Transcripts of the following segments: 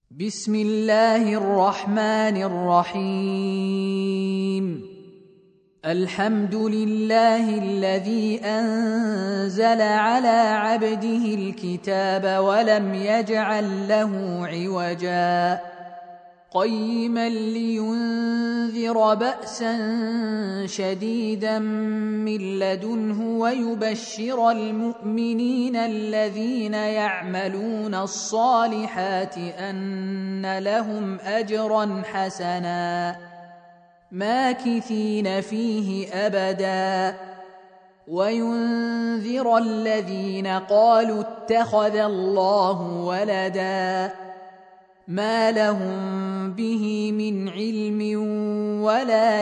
بسم الله الرحمن الرحيم. الحمد لله الذي أنزل على عبده الكتاب ولم يجعل له عوجا قيما لينذر بأسا شديدا من لدنه ويبشر المؤمنين الذين يعملون الصالحات أن لهم أجرا حسنا ماكثين فيه أبدا وينذر الذين قالوا اتخذ الله ولدا ما لهم به من علم ولا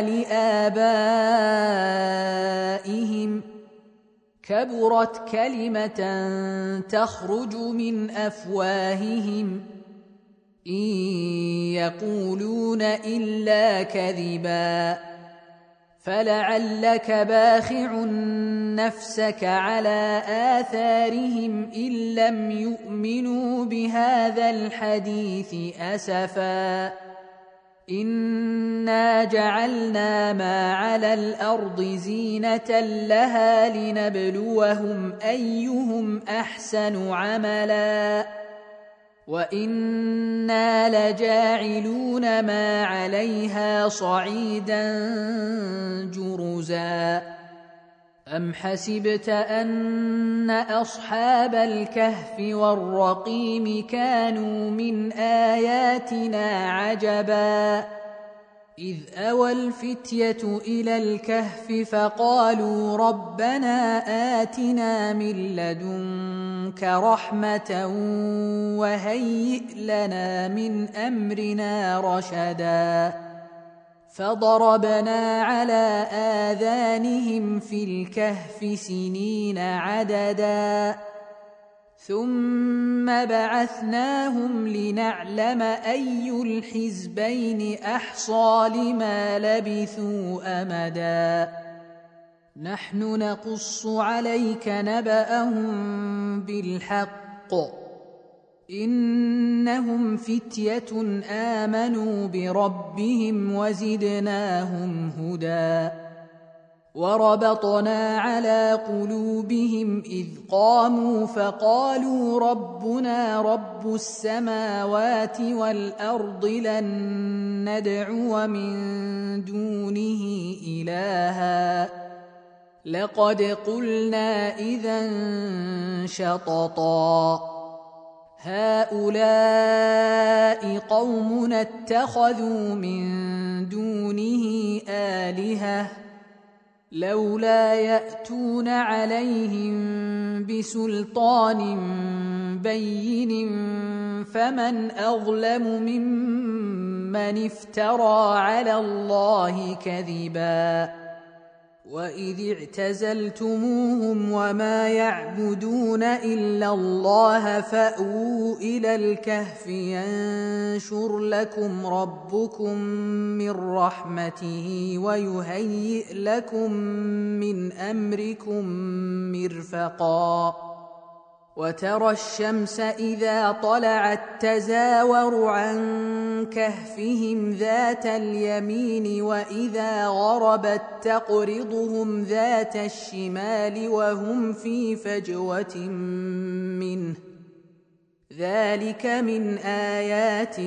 لآبائهم كبرت كلمة تخرج من أفواههم إن يقولون إلا كذبا فلعلك باخع نفسك على آثارهم إن لم يؤمنوا بهذا الحديث أسفا إنا جعلنا ما على الأرض زينة لها لنبلوهم أيهم أحسن عملا وإنا لجاعلون ما عليها صعيدا جرزا أم حسبت أن أصحاب الكهف والرقيم كانوا من آياتنا عجبا إذ أوى الفتية إلى الكهف فقالوا ربنا آتنا من لدنك رحمة وهيئ لنا من أمرنا رشدا فضربنا على آذانهم في الكهف سنين عددا ثم بعثناهم لنعلم أي الحزبين أحصى لما لبثوا أمدا نحن نقص عليك نبأهم بالحق إنهم فتية آمنوا بربهم وزدناهم هدى وربطنا على قلوبهم إذ قاموا فقالوا ربنا رب السماوات والأرض لن ندعو من دونه إلها لقد قلنا إذا شططا هؤلاء قومنا اتخذوا من دونه آلهة لولا يأتون عليهم بسلطان بين فمن أظلم ممن افترى على الله كذبا وإذ اعتزلتموهم وما يعبدون إلا الله فأووا إلى الكهف ينشر لكم ربكم من رحمته ويهيئ لكم من أمركم مرفقا وترى الشمس إذا طلعت تزاور عن كهفهم ذات اليمين وإذا غربت تقرضهم ذات الشمال وهم في فجوة منه ذلك من آيات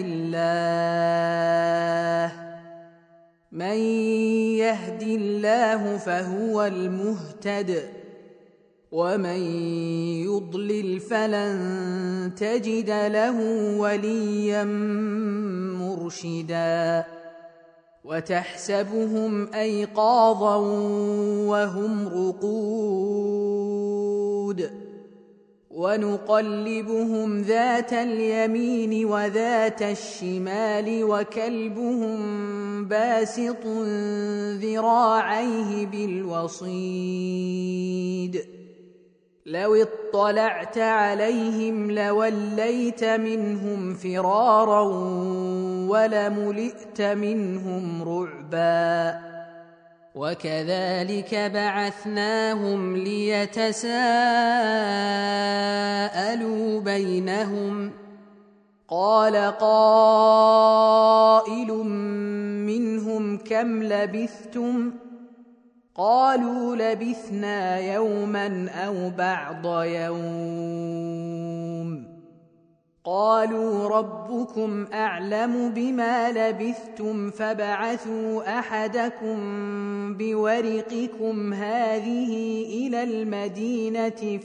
الله من يهد الله فهو المهتد ومن يضلل فلن تجد له وليا مرشدا وتحسبهم أيقاظا وهم رقود ونقلبهم ذات اليمين وذات الشمال وكلبهم باسط ذراعيه بالوصيد لو اطلعت عليهم لوليت منهم فرارا ولملئت منهم رعبا وكذلك بعثناهم ليتساءلوا بينهم قال قائل منهم كم لبثتم؟ قالوا لبثنا يوما أو بعض يوم. قالوا ربكم أعلم بما لبثتم فابعثوا أحدكم بورقكم هذه إلى المدينة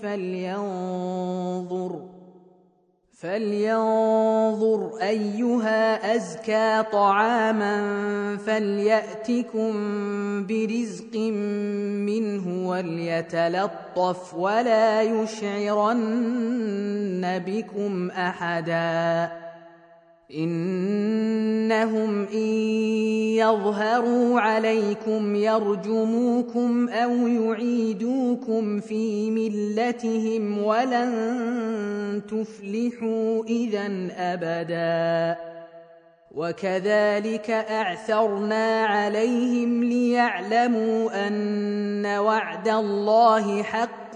فلينظر أيها أزكى طعاما فليأتكم برزق منه وليتلطف ولا يشعرن بكم أحدا إنهم إن يظهروا عليكم يرجموكم أو يعيدوكم في ملتهم ولن تفلحوا إذن أبدا وكذلك أعثرنا عليهم ليعلموا أن وعد الله حق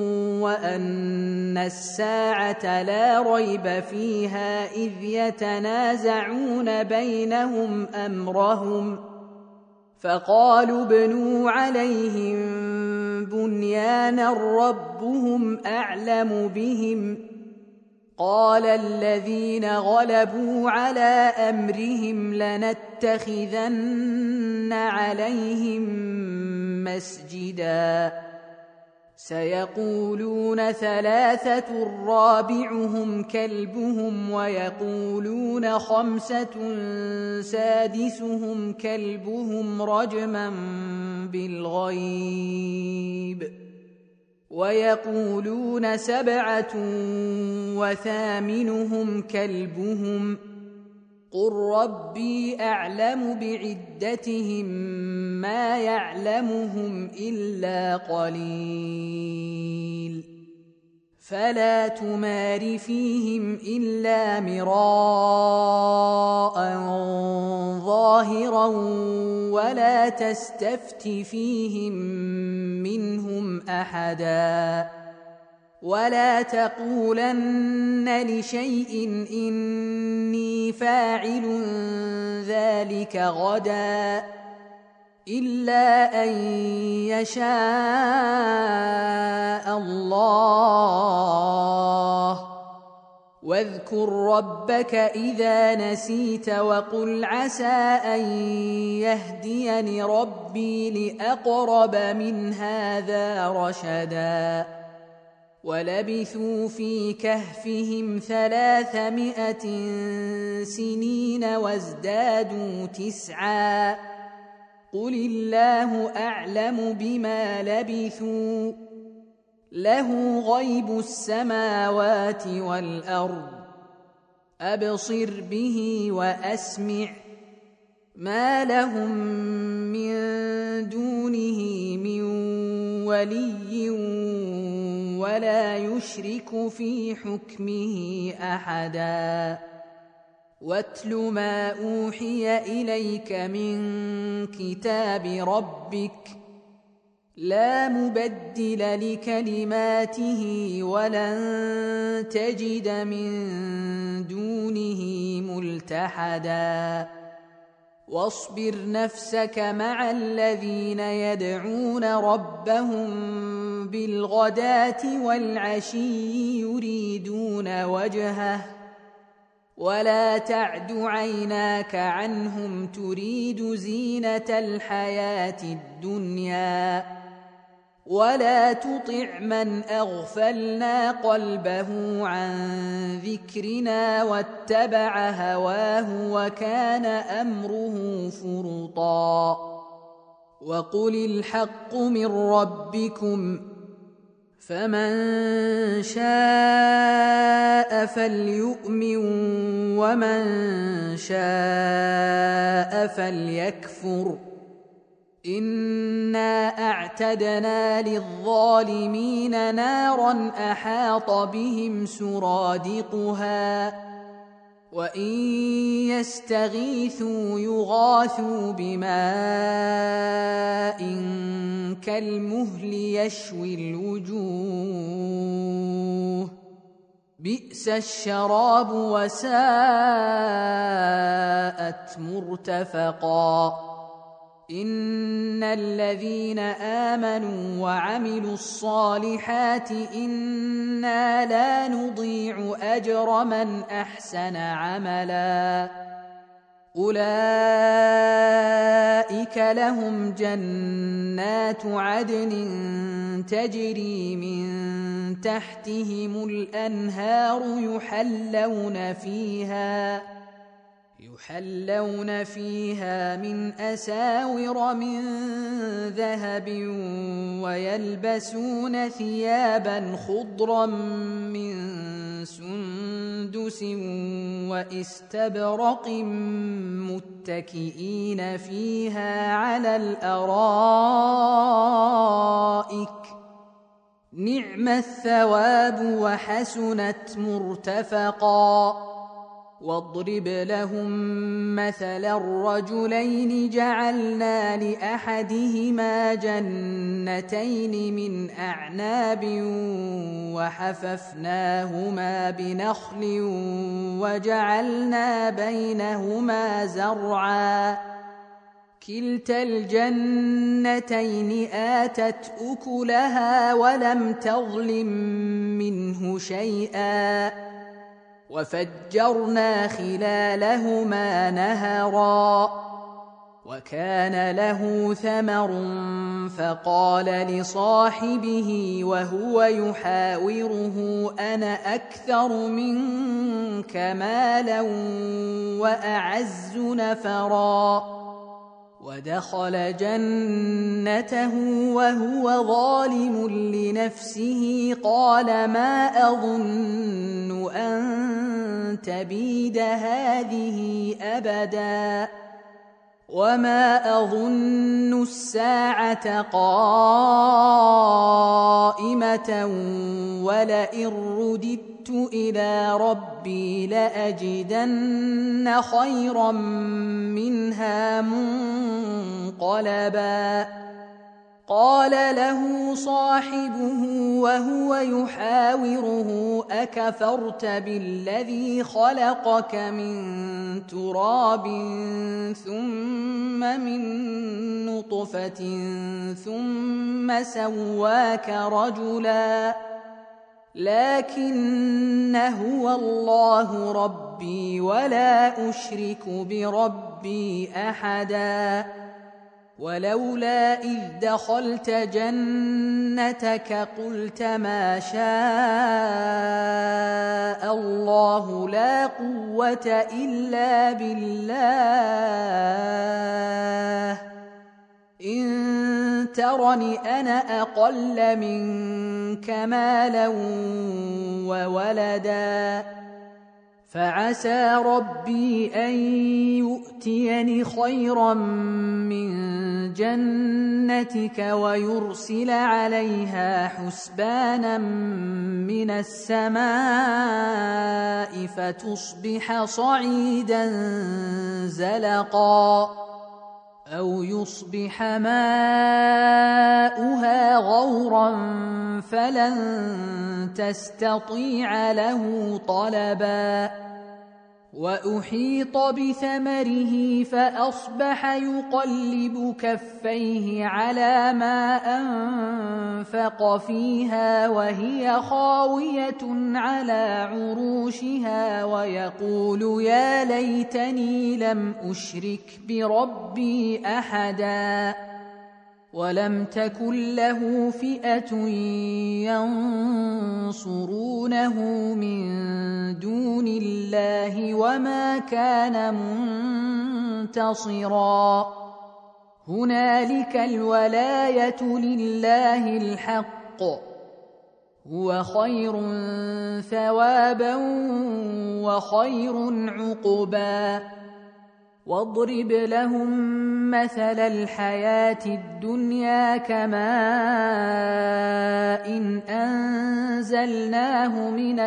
وأن الساعة لا ريب فيها إذ يتنازعون بينهم أمرهم فقالوا ابنوا عليهم بنيانا ربهم أعلم بهم قال الذين غلبوا على أمرهم لنتخذن عليهم مسجدا سيقولون ثلاثة رابعهم كلبهم ويقولون خمسة سادسهم كلبهم رجما بالغيب ويقولون سبعة وثامنهم كلبهم قل ربي أعلم بعدتهم ما يعلمهم إلا قليل فلا تمار فيهم إلا مراء ظاهرا ولا تستفت فيهم منهم أحدا ولا تقولن لشيء إني فاعل ذلك غدا إلا أن يشاء الله واذكر ربك إذا نسيت وقل عسى أن يهديني ربي لأقرب من هذا رشدا ولبثوا في كهفهم 300 سنين وازدادوا 9 قل الله أعلم بما لبثوا له غيب السماوات والأرض أبصر به وأسمع ما لهم من دونه من ولي ولا يشرك في حكمه أحدا واتل ما أوحي إليك من كتاب ربك لا مبدل لكلماته ولن تجد من دونه ملتحدا واصبر نفسك مع الذين يدعون ربهم بالغداة والعشي يريدون وجهه ولا تعد عيناك عنهم تريد زينة الحياة الدنيا ولا تطع من أغفلنا قلبه عن ذكرنا واتبع هواه وكان أمره فرطا وقل الحق من ربكم فمن شاء فليؤمن ومن شاء فليكفر إنا أعتدنا للظالمين نارا أحاط بهم سرادقها وإن يستغيثوا يغاثوا بماء كالمهل يشوي الوجوه بئس الشراب وساءت مرتفقا إن الذين آمنوا وعملوا الصالحات إنا لا نضيع أجر من أحسن عملا أولئك لهم جنات عدن تجري من تحتهم الأنهار يحلون فيها من أساور من ذهب ويلبسون ثيابا خضرا من سندس واستبرق متكئين فيها على الأرائك نعم الثواب وحسنت مرتفقا واضرب لهم مثلا الرجلين جعلنا لأحدهما جنتين من أعناب وحففناهما بنخل وجعلنا بينهما زرعا كلتا الجنتين آتت أكلها ولم تظلم منه شيئا وفجرنا خلالهما نهرا وكان له ثمر فقال لصاحبه وهو يحاوره أنا أكثر منك مالا وأعز نفرا ودخل جنته وهو ظالم لنفسه قال ما أظن أن تبيد هذه أبدا وما أظن الساعة قائمة ولئن رددت إلى ربي لأجدن خيرا منها منقلبا قال له صاحبه وهو يحاوره أكفرت بالذي خلقك من تراب ثم من نطفة ثم سواك رجلا لكن هو الله ربي ولا أشرك بربي أحدا ولولا إذ دخلت جنتك قلت ما شاء الله لا قوة إلا بالله إن ترني أنا أقل منك مالا وولدا فعسى ربي أن يؤتيني خيرا من جنتك ويرسل عليها حسبانا من السماء فتصبح صعيدا زلقا أو يصبح ماؤها غورا فلن تستطيع له طلبا وأحيط بثمره فأصبح يقلب كفيه على ما أنفق فيها وهي خاوية على عروشها ويقول يا ليتني لم أشرك بربي أحدا ولم تكن له فئة ينصرونه من دون الله وما كان منتصرا هنالك الولاية لله الحق هو خير ثوابا وخير عقبا واضرب لهم مثل الحياة الدنيا كماء أنزلناه من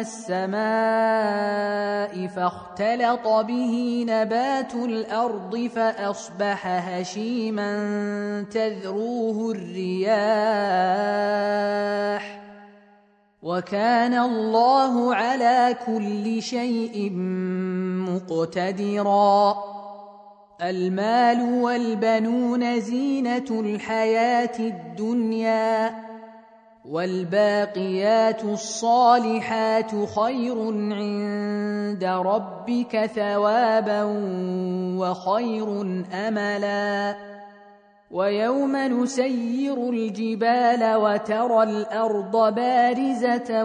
السماء فاختلط به نبات الأرض فأصبح هشيما تذروه الرياح وكان الله على كل شيء مقتدرا. المال والبنون زينة الحياة الدنيا، والباقيات الصالحات خير عند ربك ثوابا وخير أملا. ويوم نسير الجبال وترى الأرض بارزة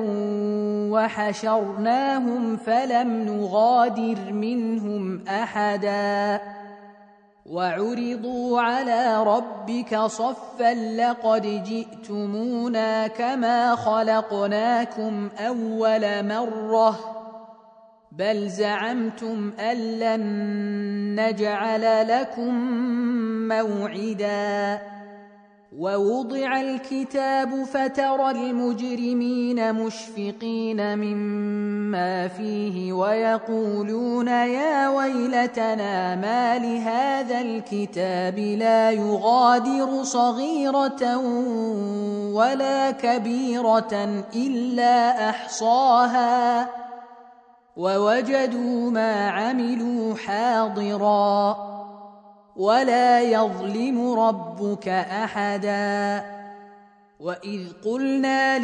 وحشرناهم فلم نغادر منهم أحدا وعرضوا على ربك صفا لقد جئتمونا كما خلقناكم أول مرة بل زعمتم أن لن نجعل لكم موعدا. ووضع الكتاب فترى المجرمين مشفقين مما فيه ويقولون يا ويلتنا ما لهذا الكتاب لا يغادر صغيرة ولا كبيرة إلا أحصاها ووجدوا ما عملوا حاضرا ولا يظلم ربك أحدا. وإذ قلنا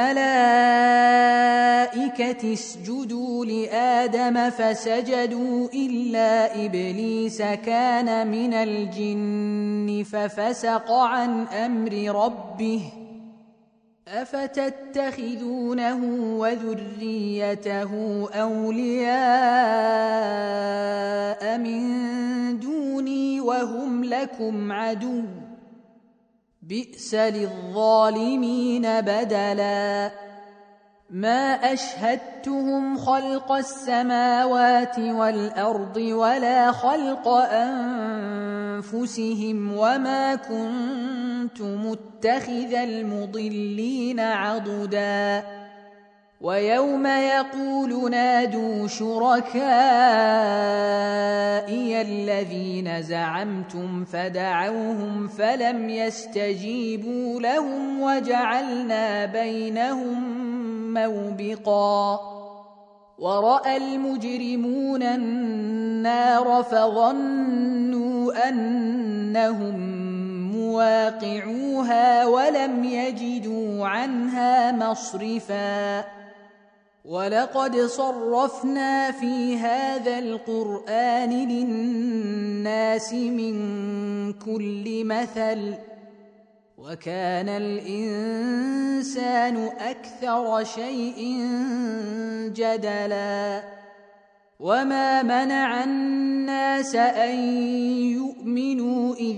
للملائكة اسجدوا لآدم فسجدوا إلا إبليس كان من الجن ففسق عن أمر ربه أفتتخذونه وذريته أولياء من دوني وهم لكم عدو بئس للظالمين بدلا. ما أشهدتهم خلق السماوات والأرض ولا خلق أنفسهم وما كنت متخذ المضلين عضدا. ويوم يقول نادوا شركائي الذين زعمتم فدعوهم فلم يستجيبوا لهم وجعلنا بينهم موبقا. ورأى المجرمون النار فظنوا أنهم مواقعوها ولم يجدوا عنها مصرفا. ولقد صرفنا في هذا القرآن للناس من كل مثل وكان الإنسان أكثر شيء جدلا. وما منع الناس أن يؤمنوا إذ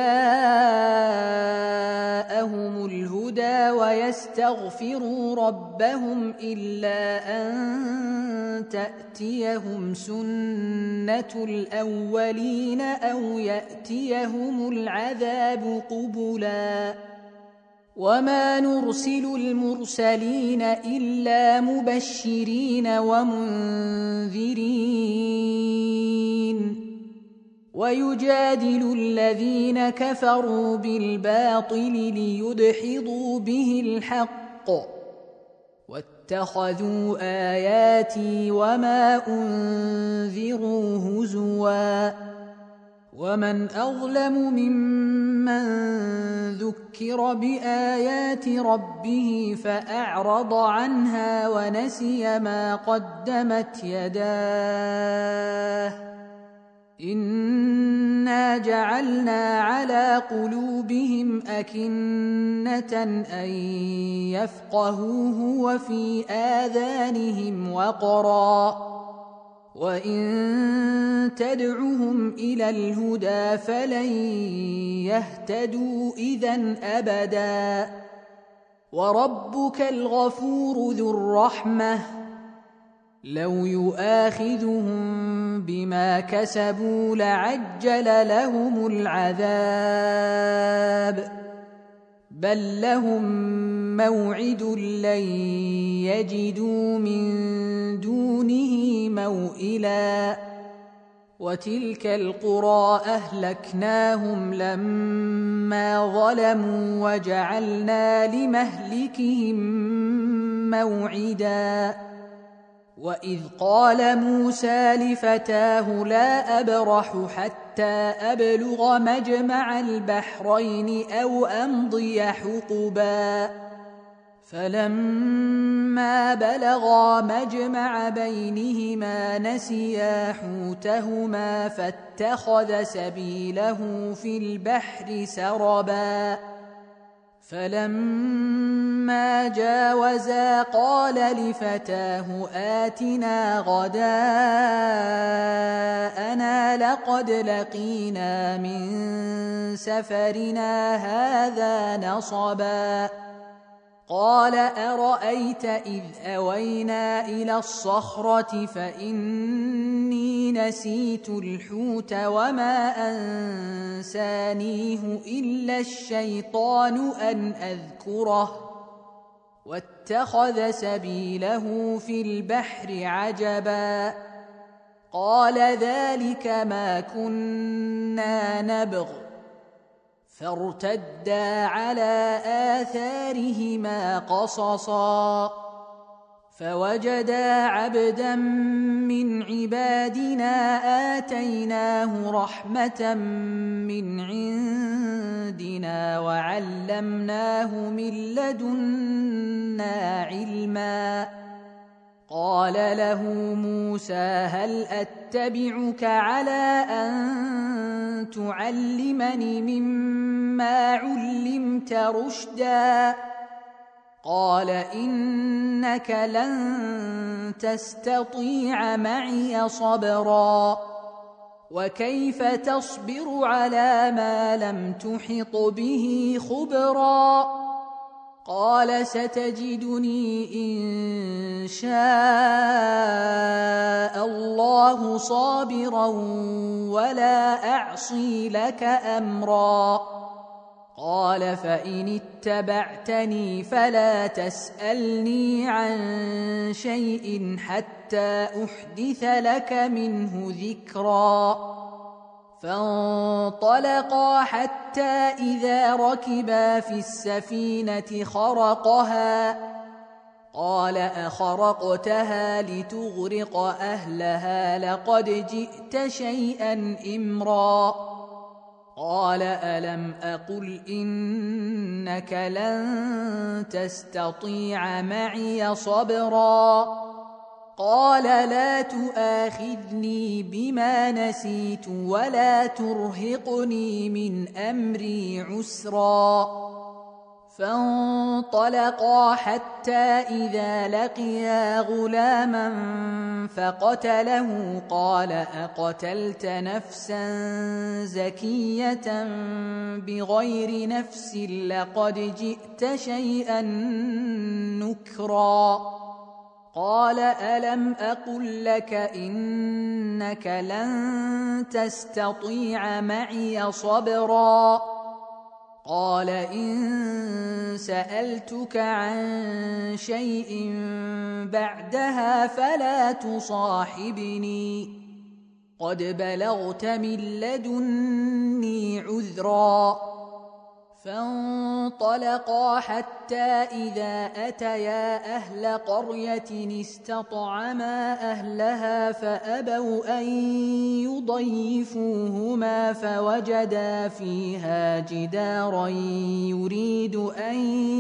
جاءهم الهدى ويستغفروا ربهم إلا أن تأتيهم سنة الأولين أو يأتيهم العذاب قبلا. وما نرسل المرسلين إلا مبشرين ومنذرين ويجادل الذين كفروا بالباطل ليدحضوا به الحق واتخذوا آياتي وما أنذروا هزوا. ومن أظلم ممن ذكر بآيات ربه فأعرض عنها ونسي ما قدمت يداه إنا جعلنا على قلوبهم أكنة أن يفقهوه وفي آذانهم وقرا وإن تدعهم إلى الهدى فلن يهتدوا إذن أبدا. وربك الغفور ذو الرحمة لو يؤاخذهم بما كسبوا لعجل لهم العذاب بل لهم موعد لن يجدوا من دونه موئلا. وتلك القرى أهلكناهم لما ظلموا وجعلنا لمهلكهم موعدا وإذ قال موسى لفتاه لا أبرح حتى أبلغ مجمع البحرين أو أمضي حقبا فلما بلغا مجمع بينهما نسيا حوتهما فاتخذ سبيله في البحر سربا فلما جاوزا قال لفتاه آتنا غداءنا لقد لقينا من سفرنا هذا نصبا قال أرأيت إذ أوينا إلى الصخرة فإني نسيت الحوت وما أنسانيه إلا الشيطان أن أذكره واتخذ سبيله في البحر عجبا قال ذلك ما كنا نبغ فارتدا على آثارهما قصصا فوجدا عبدا من عبادنا آتيناه رحمة من عندنا وعلمناه من لدنا علما قال له موسى هل أتبعك على أن تعلمني مما علمت رشدا قال إنك لن تستطيع معي صبرا وكيف تصبر على ما لم تحط به خبرا قال ستجدني إن شاء الله صابرا ولا أعصي لك أمرا قال فإن اتبعتني فلا تسألني عن شيء حتى أحدث لك منه ذكرا فانطلقا حتى إذا ركبا في السفينة خرقها قال أخرقتها لتغرق أهلها لقد جئت شيئا إمرا قال ألم أقل إنك لن تستطيع معي صبرا قال لا تؤاخذني بما نسيت ولا ترهقني من أمري عسرا فانطلقا حتى إذا لقيا غلاما فقتله قال أقتلت نفسا زكية بغير نفس لقد جئت شيئا نكرا قال ألم أقل لك إنك لن تستطيع معي صبرا قال إن سألتك عن شيء بعدها فلا تصاحبني قد بلغت من لدني عذرا فانطلقا حتى إذا أتيا أهل قرية استطعما أهلها فأبوا أن يضيفوهما فوجدا فيها جدارا يريد أن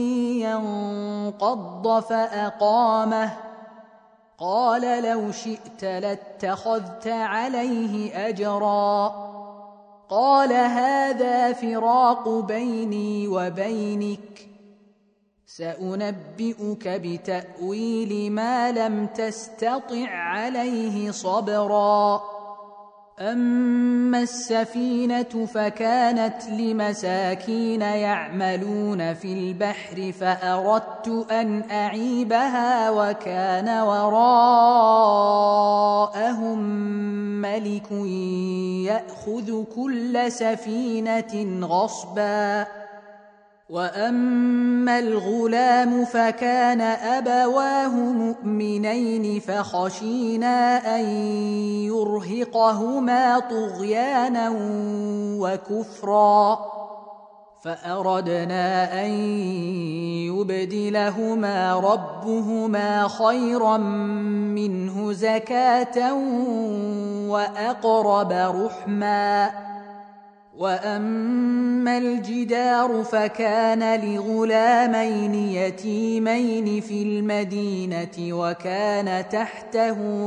ينقض فأقامه قال لو شئت لاتخذت عليه أجرا قال هذا فراق بيني وبينك سأنبئك بتأويل ما لم تستطع عليه صبرا أما السفينة فكانت لمساكين يعملون في البحر فأردت أن أعيبها وكان وراءهم ملك يأخذ كل سفينة غصبا وأما الغلام فكان أبواه مؤمنين فخشينا أن يرهقهما طغيانا وكفرا فأردنا أن يبدلهما ربهما خيرا منه زكاة وأقرب رحما. وأما الجدار فكان لغلامين يتيمين في المدينة وكان تحته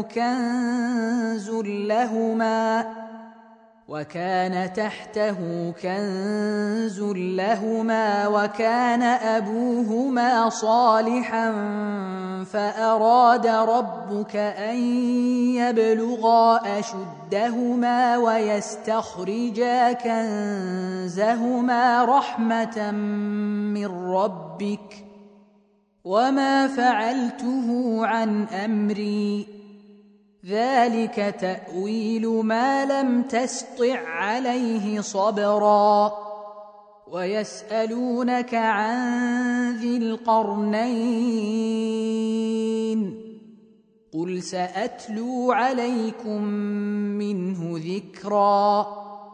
كنز لهما وكان أبوهما صالحا فأراد ربك أن يبلغا أشدهما ويستخرجا كنزهما رحمة من ربك وما فعلته عن أمري ذلك تأويل ما لم تسطع عليه صبرا. ويسألونك عن ذي القرنين قل سأتلو عليكم منه ذكرا.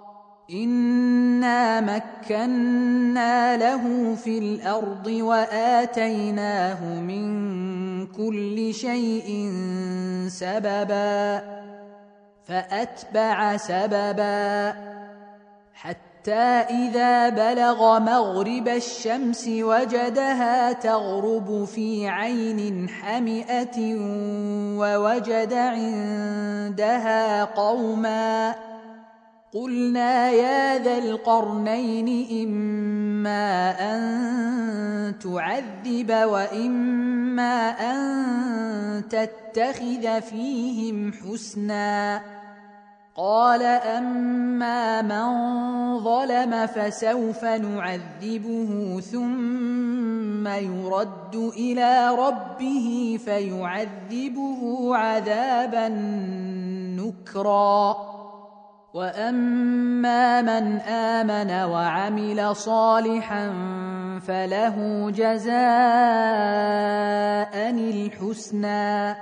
إنا مكنا له في الأرض وآتيناه من كل شيء سببا فأتبع سببا حتى إذا بلغ مغرب الشمس وجدها تغرب في عين حمئة ووجد عندها قوما قلنا يا ذا القرنين إما أن تعذب وإما أن تتخذ فيهم حسنا. قال أما من ظلم فسوف نعذبه ثم يرد إلى ربه فيعذبه عذابا نكرا. وأما من آمن وعمل صالحا فله جزاء الحسنى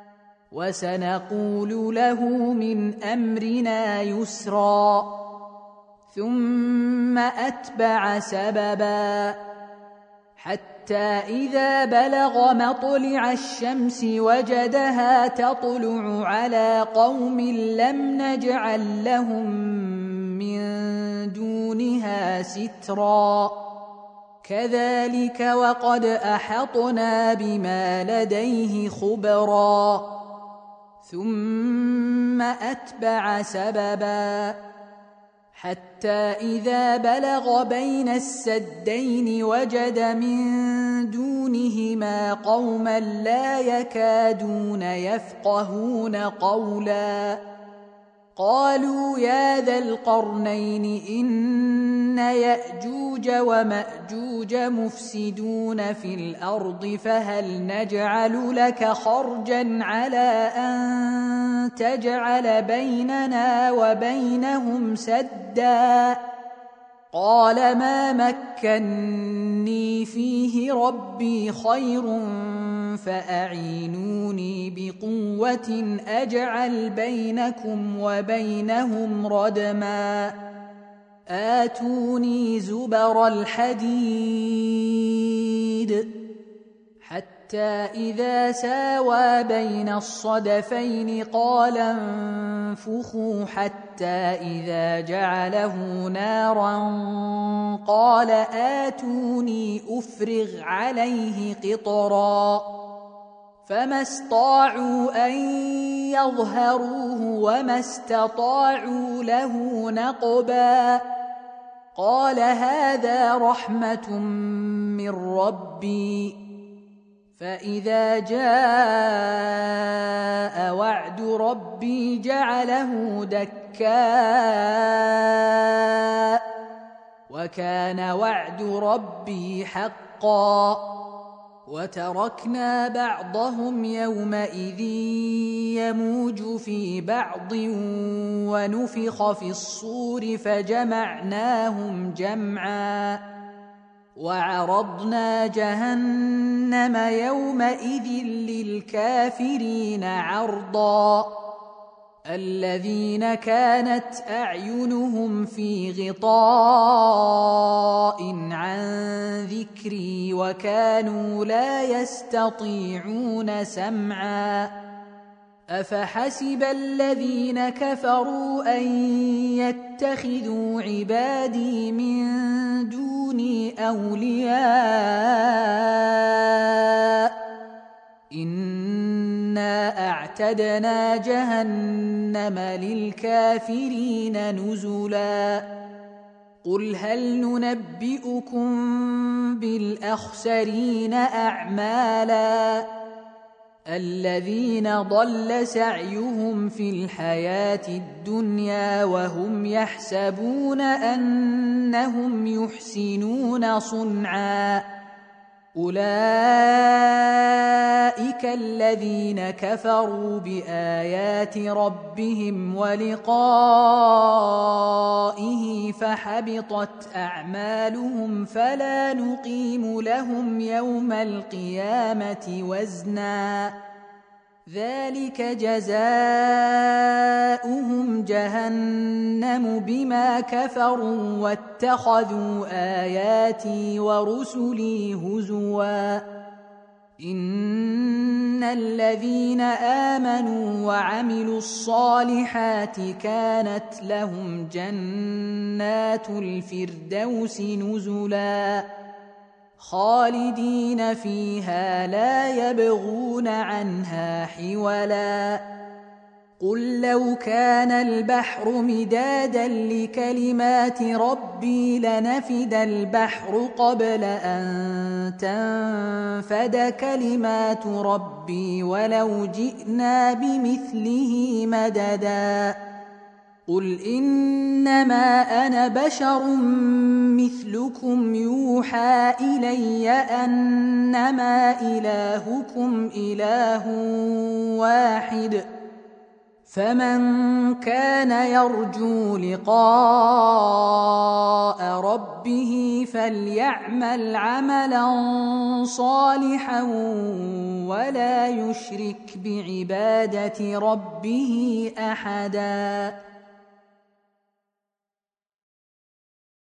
وسنقول له من أمرنا يسرا. ثم أتبع سببا حتى إذا بلغ مطلع الشمس وجدها تطلع على قوم لم نجعل لهم من دونها سترا. كذلك وقد أحطنا بما لديه خبرا. ثم أتبع سببا حتى إذا بلغ بين السدين وجد من دونهما قوما لا يكادون يفقهون قولا. قالوا يا ذا القرنين إن يأجوج ومأجوج مفسدون في الأرض فهل نجعل لك خرجا على أن تجعل بيننا وبينهم سدا. قال ما مكني فيه ربي خير فأعينوني بقوة أجعل بينكم وبينهم ردما. آتوني زبر الحديد حتى إذا ساوى بين الصدفين قال انفخوا حتى إذا جعله نارا قال آتوني أفرغ عليه قطرا. فما استطاعوا أن يظهروه وما استطاعوا له نقبا. قال هذا رحمة من ربي فإذا جاء وعد ربي جعله دكاء وكان وعد ربي حقا. وتركنا بعضهم يومئذ يموج في بعض ونفخ في الصور فجمعناهم جمعا. وعرضنا جهنم يومئذ للكافرين عرضا. الذين كانت أعينهم في غطاء عن ذكري وكانوا لا يستطيعون سمعا أفحسب الذين كفروا أن يتخذوا عبادي من دوني أولياء إنا أعتدنا جهنم للكافرين نزلا قل هل ننبئكم بالأخسرين أعمالا الذين ضل سعيهم في الحياة الدنيا وهم يحسبون أنهم يحسنون صنعا أولئك الذين كفروا بآيات ربهم ولقائه فحبطت أعمالهم فلا نقيم لهم يوم القيامة وزنا ذلك جزاؤهم جهنم بما كفروا واتخذوا آياتي ورسلي هزوا إن الذين آمنوا وعملوا الصالحات كانت لهم جنات الفردوس نزلا خالدين فيها لا يبغون عنها حولا قل لو كان البحر مدادا لكلمات ربي لنفد البحر قبل أن تنفد كلمات ربي ولو جئنا بمثله مددا قل إنما أنا بشر مثلكم يوحى إلي أنما إلهكم إله واحد فمن كان يرجو لقاء ربه فليعمل عملا صالحا ولا يشرك بعبادة ربه أحدا